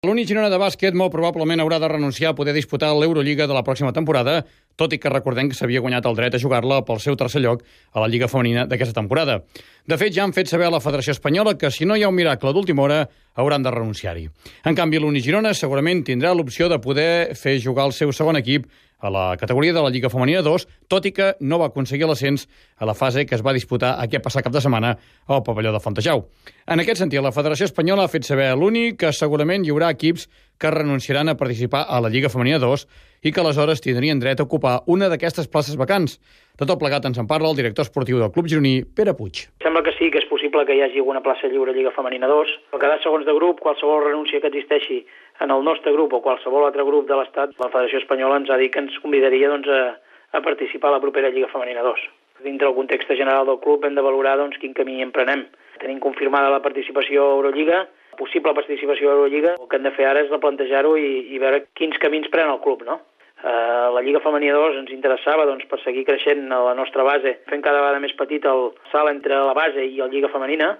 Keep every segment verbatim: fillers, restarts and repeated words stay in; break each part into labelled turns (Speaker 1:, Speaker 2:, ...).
Speaker 1: L'Uni Girona de bàsquet molt probablement haurà de renunciar a poder disputar l'Eurolliga de la pròxima temporada, tot i que recordem que s'havia guanyat el dret a jugar-la pel seu tercer lloc a la Lliga Femenina d'aquesta temporada. De fet, ja han fet saber a la Federació Espanyola que si no hi ha un miracle d'última hora, hauran de renunciar-hi. En canvi, l'Uni Girona segurament tindrà l'opció de poder fer jugar el seu segon equip a la categoria de la Lliga Femenina dos, tot i que no va aconseguir l'ascens a la fase que es va disputar aquest passat cap de setmana al pavelló de Fontejau. En aquest sentit, la Federació Espanyola ha fet saber a l'Uni que segurament hi haurà equips que renunciaran a participar a la Lliga Femenina dos i que aleshores tindrien dret a ocupar una d'aquestes places vacants. Tot el plegat ens en parla el director esportiu del club gironí, Pere Puig.
Speaker 2: Sembla que sí, que és possible que hi hagi alguna plaça lliure a Lliga Femenina dos. Per quedar segons de grup, qualsevol renúncia que existeixi en el nostre grup o qualsevol altre grup de l'Estat, la Federació Espanyola ens ha dit que ens convidaria doncs, a, a participar a la propera Lliga Femenina dos. Dintre del context general del club hem de valorar doncs, quin camí emprenem. Tenim confirmada la participació a Eurolliga, possible participació a Eurolliga. El que hem de fer ara és plantejar-ho i, i veure quins camins pren el club, no? Uh, la Lliga Femenina dos ens interessava doncs, per seguir creixent a la nostra base, fent cada vegada més petit el salt entre la base i la Lliga Femenina,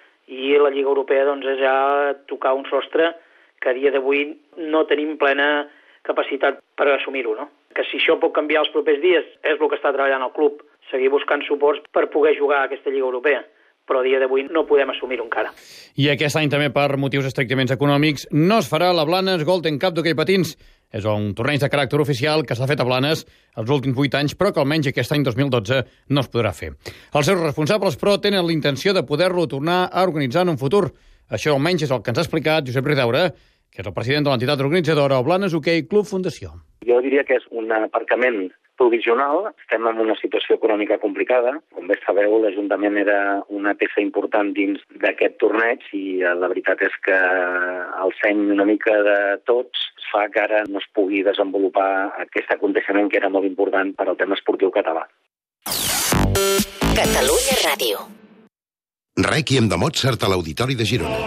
Speaker 2: i la Lliga Europea doncs, és ja tocar un sostre que a dia d'avui no tenim plena capacitat per assumir-ho, no? Que si això pot canviar els propers dies és el que està treballant el club, seguir buscant suports per poder jugar a aquesta Lliga Europea, però a dia d'avui no podem assumir-ho encara.
Speaker 1: I aquest any també per motius estrictament econòmics no es farà la Blanes Golden Cup d'hoquei patins. És un torneig de caràcter oficial que s'ha fet a Blanes els últims vuit anys, però que almenys aquest any dos mil dotze no es podrà fer. Els seus responsables, però, tenen la intenció de poder-lo tornar a organitzar en un futur. Això almenys és el que ens ha explicat Josep Ridaura, que és el president de l'entitat organitzadora Blanes Hoquei Club Fundació.
Speaker 3: Jo diria que és un aparcament provisional. Estem en una situació econòmica complicada. Com bé sabeu, l'Ajuntament era una peça important dins d'aquest torneig i la veritat és que el seny una mica de tots fa que ara no es pugui desenvolupar aquest aconteixement que era molt important per al tema esportiu català.
Speaker 4: Catalunya Ràdio.
Speaker 5: Rèquiem de Mozart a l'Auditori de Girona.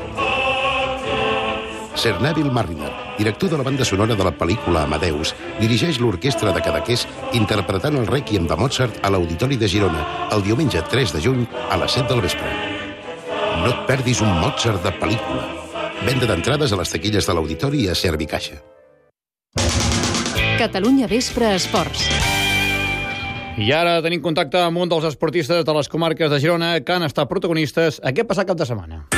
Speaker 5: Sir Neville Marriner, director de la banda sonora de la pel·lícula Amadeus, dirigeix l'orquestra de Cadaqués interpretant el Rèquiem de Mozart a l'Auditori de Girona el diumenge tres de juny a les set del vespre. No et perdis un Mozart de pel·lícula. Venda d'entrades a les taquilles de l'Auditori i a Servicaixa.
Speaker 4: Catalunya Vespre Esports.
Speaker 1: I ara tenim contacte amb un dels esportistes de les comarques de Girona que han estat protagonistes aquest passat cap de setmana.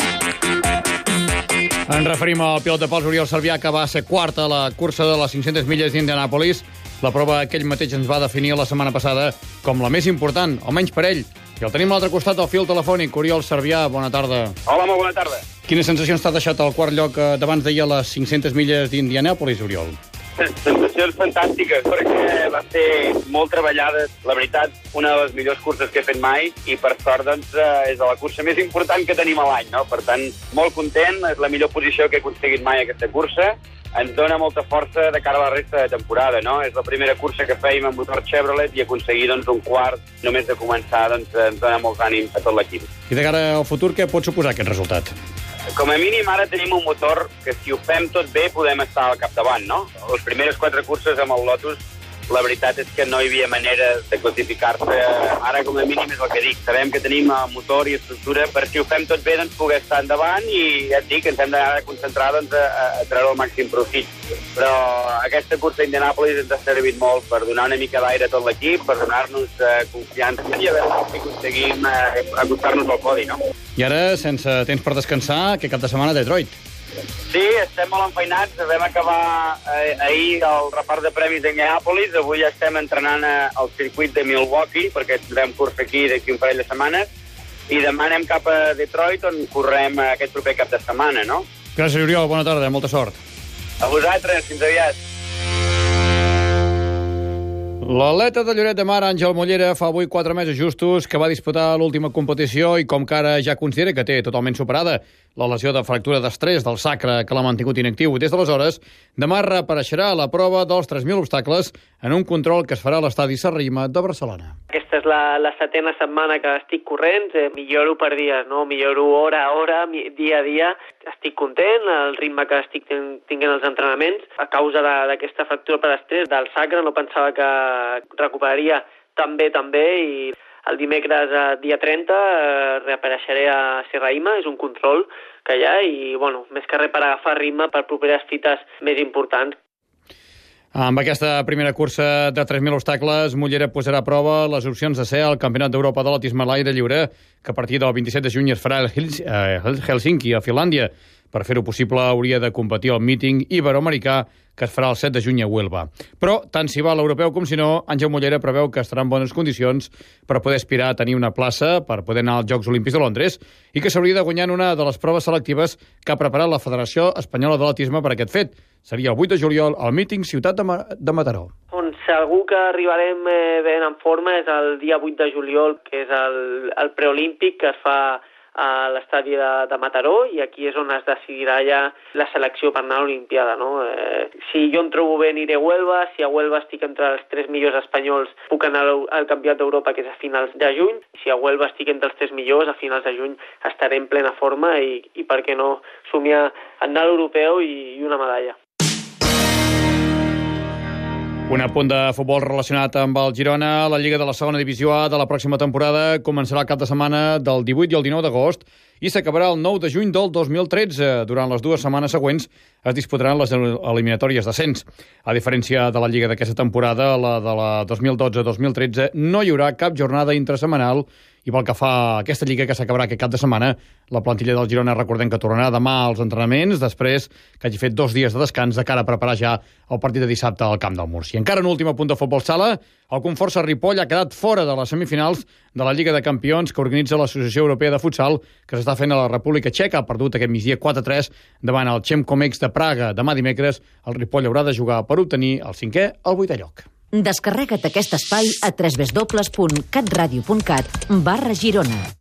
Speaker 1: Ens referim al pilot de pals Oriol Servià, que va ser quart a la cursa de les cinc-centes milles d'Indianàpolis. La prova que ell mateix ens va definir la setmana passada com la més important, almenys per ell. I el tenim a l'altre costat del fil telefònic. Oriol Servià, bona tarda.
Speaker 6: Hola, molt bona tarda.
Speaker 1: Quines sensacions t'ha deixat el quart lloc d'abans d'ahir a les cinc-centes milles d'Indianàpolis, Oriol?
Speaker 6: Sensacions fantàstiques, perquè va ser molt treballada. La veritat, una de les millors curses que he fet mai i per sort doncs, és la cursa més important que tenim a l'any, no? Per tant, molt content, és la millor posició que he aconseguit mai aquesta cursa. Ens dona molta força de cara a la resta de temporada, no? És la primera cursa que fèiem amb motor Chevrolet i aconseguir doncs, un quart només de començar doncs, ens dona molts ànims a tot l'equip.
Speaker 1: I de cara al futur, què pot suposar aquest resultat?
Speaker 6: Com a mínim, ara tenim un motor que si ho fem tot bé podem estar al capdavant, no? Les primeres quatre curses amb el Lotus, la veritat és que no hi havia manera de classificar-se. Ara, com a mínim, és el que dic. Sabem que tenim motor i estructura per si ho fem tot bé, doncs, poder estar endavant i ja et dic, ens hem de concentrar doncs, a, a treure el màxim profit. Però aquesta cursa a Indianàpolis ens ha servit molt per donar una mica d'aire a tot l'equip, per donar-nos eh, confiança i a veure si aconseguim eh, acostar-nos al podi, no?
Speaker 1: I ara, sense temps per descansar, aquest cap de setmana a Detroit.
Speaker 6: Sí, estem molt enfeinats. Vam acabar eh, ahir el repart de premis d'Indianàpolis. Avui ja estem entrenant eh, al circuit de Milwaukee, perquè tindrem cursa aquí d'aquí un parell de setmanes. I demà anem cap a Detroit, on correm aquest proper cap de setmana, no?
Speaker 1: Gràcies, Oriol. Bona tarda. Molta sort.
Speaker 6: A vosaltres. Fins aviat.
Speaker 1: L'atleta de Lloret de Mar, Àngel Mollera, fa avui quatre mesos justos que va disputar l'última competició i com que ara ja considera que té totalment superada la lesió de fractura d'estrès del sacre que l'ha mantingut inactiu des d'aleshores, demà reapareixerà a la prova dels tres mil obstacles en un control que es farà a l'estadi Sarrima de Barcelona.
Speaker 7: Aquesta és la, la setena setmana que estic corrent, eh, milloro per dies, no? Milloro hora a hora, dia a dia. Estic content, el ritme que estic ten tinguent els entrenaments. A causa d'aquesta fractura per estrès del sacre no pensava que recuperaria tan bé, tan bé i El dimecres, eh, dia trenta, eh, reapareixeré a Serraima, és un control que hi ha i, bueno, més que res per agafar ritme per properes fites més importants.
Speaker 1: Amb aquesta primera cursa de tres mil obstacles, Mollera posarà a prova les opcions de ser al Campionat d'Europa d'atletisme a l'aire lliure, que a partir del vint-i-set de juny es farà a Helsinki, a Finlàndia. Per fer-ho possible hauria de competir al míting iberoamericà, que es farà el set de juny a Huelva. Però, tant si va a l'europeu com si no, Àngel Mollera preveu que estarà en bones condicions per poder aspirar a tenir una plaça per poder anar als Jocs Olímpics de Londres i que s'hauria de guanyar en una de les proves selectives que ha preparat la Federació Espanyola d'Atletisme per aquest fet. Seria el vuit de juliol al míting Ciutat de, Ma de Mataró.
Speaker 7: On segur que arribarem eh, ben en forma és el dia vuit de juliol, que és el, el preolímpic que es fa a l'estadi de, de Mataró, i aquí és on es decidirà ja la selecció per anar a l'Olimpiada, no? Eh, si jo em trobo bé aniré a Huelva, si a Huelva estic entre els tres millors espanyols puc anar al, al Campionat d'Europa, que és a finals de juny, si a Huelva estic entre els tres millors, a finals de juny estaré en plena forma i, i per què no somiar anar a l'europeu i, i una medalla.
Speaker 1: Un apunt de futbol relacionat amb el Girona. La Lliga de la segona divisió A de la pròxima temporada començarà el cap de setmana del divuit i el dinou d'agost i s'acabarà el nou de juny del dos mil tretze. Durant les dues setmanes següents es disputaran les eliminatòries d'ascens. A diferència de la Lliga d'aquesta temporada, la de la dos mil dotze dos mil tretze, no hi haurà cap jornada intrasetmanal. I pel que fa a aquesta Lliga, que s'acabarà aquest cap de setmana, la plantilla del Girona, recordem que tornarà demà als entrenaments, després que hagi fet dos dies de descans de cara a preparar ja el partit de dissabte al camp del Murcia. Encara un últim apunt de futbol sala, el Conforça Ripoll ha quedat fora de les semifinals de la Lliga de Campions que organitza l'Associació Europea de Futsal, que s'està fent a la República Txeca. Ha perdut aquest migdia quatre a tres davant el Chemcomex de Praga. Demà dimecres el Ripoll haurà de jugar per obtenir el cinquè al vuitè lloc.
Speaker 4: Descarrega't aquest espai a w w w punt catradio punt cat barra Girona.